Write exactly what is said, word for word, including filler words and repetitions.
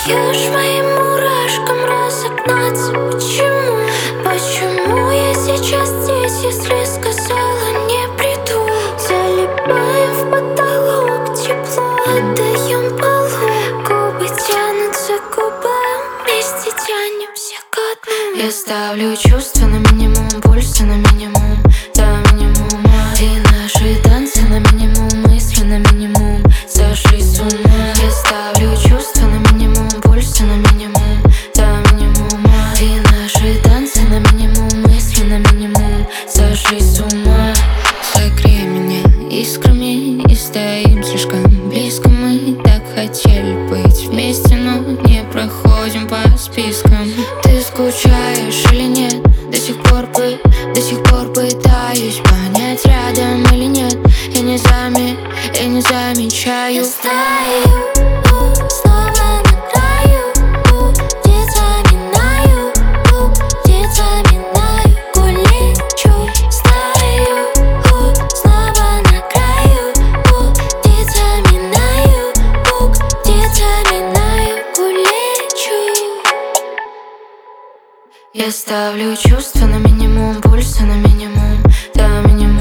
даешь моим мурашкам разогнаться. Почему? Почему я сейчас здесь, если сказала не приду? Залипаем в потолок, тепло отдаем полу. Губы тянутся к губам, вместе тянемся ко дну. Я ставлю чувства на минимум, пульса на минимум, до минимума. И наши танцы на минимум, мысли на минимум, сошли с ума. Я ставлю чувства на минимум, пульса на минимум, до минимума. И наши танцы на минимум, мысли на минимум, сошли с ума. Согрей меня искрами и стоим слишком близко. Мы так хотели быть вместе, но не проходим по спискам. Ты скучаешь или нет? До сих пор бы, до сих пор пытаюсь понять, рядом или нет. Я не зами, я не замечаю. Я стою, снова на краю, птица минаю, птица минаю, улечу. Стою, снова на краю, птица минаю, птица минаю, улечу. Я ставлю чувства на минимум, пульса на минимум, до минимума.